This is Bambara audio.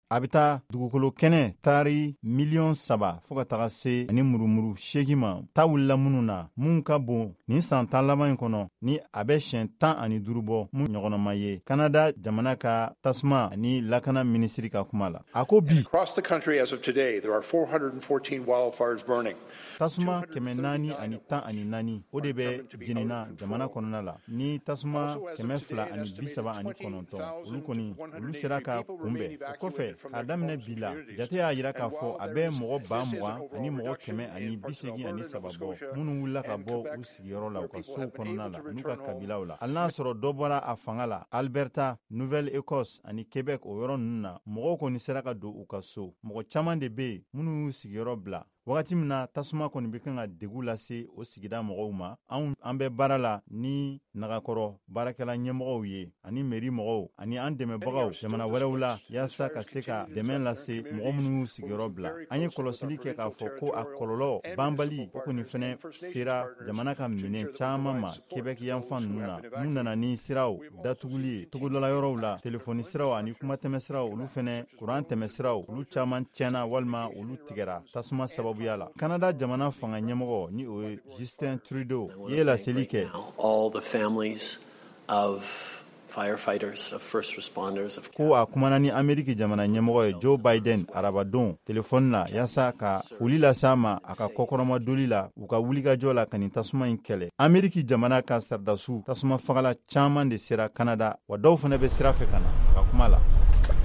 a bɛ taa dugukolo kɛnɛ tari 3 fo ka taga se ani murumuru 8 ma ta wulila minnu na mun ka bon nin san 10 laban in kɔnɔ ni a bɛ siyɛn 15 bɔ mun ɲɔgɔnama ye Canada jamana ka tasuma ani lakana minisiri ka kuma la. A ko bi across the country as of today there are 414 wildfires burning. tasuma 414 o de bɛ jenina jamana kɔnɔna la ni tasuma 239 olu kɔni olu sera ka kunbɛn. O kɔfɛ k'a daminɛ bi la jate y'a jira k'a fɔ a bɛ mɔgɔ 20,000 ani mɔgɔ 183 bɔ minnu wulila ka bɔ u sigiyɔrɔ la u ka sow kɔnɔna la n'u ka kabilaw la. Hali n'a sɔrɔ dɔ bɔra a fanga la Alberta, Nouvelle-Écosse ani Québec o yɔrɔ ninnu na mɔgɔw kɔni sera ka don u ka so. Mɔgɔ caman de bɛ yen minnu y'u sigiyɔrɔ bila. Wagati min na tasuma kɔni bɛ kan ka degun lase o sigida mɔgɔw ma an bɛ baara la ni nagakɔrɔ baarakɛla ɲɛmɔgɔw ye ani mairie mɔgɔw ani an dɛmɛbagaw jamana wɛrɛw la yaasa ka se ka dɛmɛ lase mɔgɔ minnu y'u sigiyɔrɔ bila. An ye kɔlɔsili kɛ k'a fɔ ko a kɔlɔlɔ banbali o kɔni fɛnɛ sera jamana ka minɛn caman ma Québec yanfan ninnu na mun nana ni siraw datuguli ye togodala yɔrɔw la telefoni siraw ani kumatɛmɛ siraw olu fɛnɛ kuran tɛmɛ siraw olu caman tiɲɛna walima olu tigɛra tasuma sababu Canada jamana fanga ɲɛmɔgɔ ni o ye Justin Trudeau ye laseli kɛ all the families of firefighters, of first responders, of ko a kumana ni Ameriki jamana ɲɛmɔgɔ ye Joe Biden arabadon telefoni la yaasa ka foli lasa ma a ka kɔkɔrɔma doli la u ka wulikajɔ la ka nin tasuma in kɛlɛ. Ameriki jamana ka sardasiw tasuma fagala caman de sera Canada wa dɔw fana bɛ sira fɛ ka na a ka kuma la.